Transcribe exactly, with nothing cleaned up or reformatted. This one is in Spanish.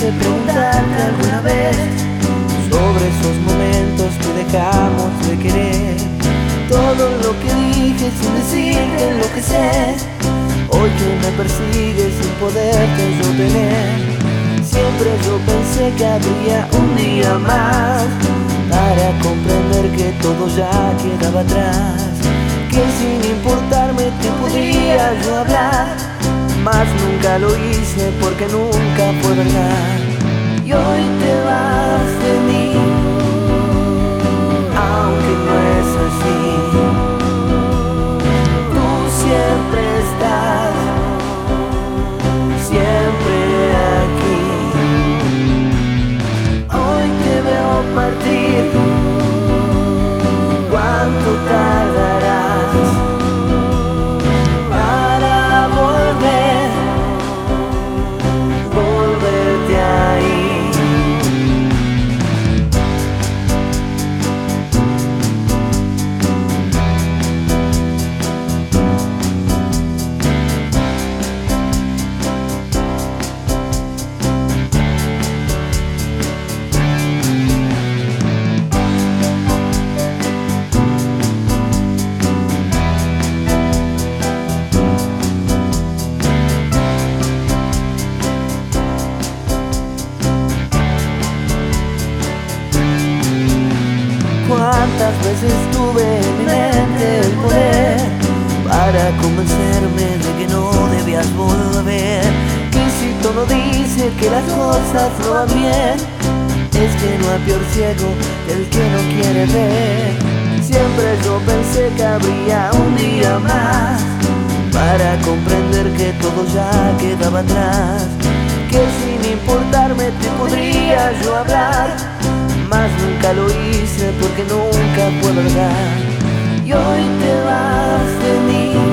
quise preguntarte alguna vez sobre esos momentos que dejamos de querer. Todo lo que dije sin decirte lo que sé, hoy que me persigues sin poderte yo tener. Siempre yo pensé que habría un día más para comprender que todo ya quedaba atrás, que sin importarme te podría yo hablar, mas nunca lo hice porque nunca fue verdad. Y hoy te vas de mí, aunque no es así. Tú siempre estás, siempre aquí. Hoy te veo partir, ¿cuánto tardarás para volver, volverte ahí? Cuántas veces tuve en mi mente el poder para convencerme de que no debías volver, que si todo dice que las cosas no van bien, es que no hay peor ciego que el que no quiere ver. Siempre yo pensé que habría un día más para comprender que todo ya quedaba atrás, que sin importarme te podría yo hablar, mas nunca lo hice porque nunca fue verdad. Y hoy te vas de mí,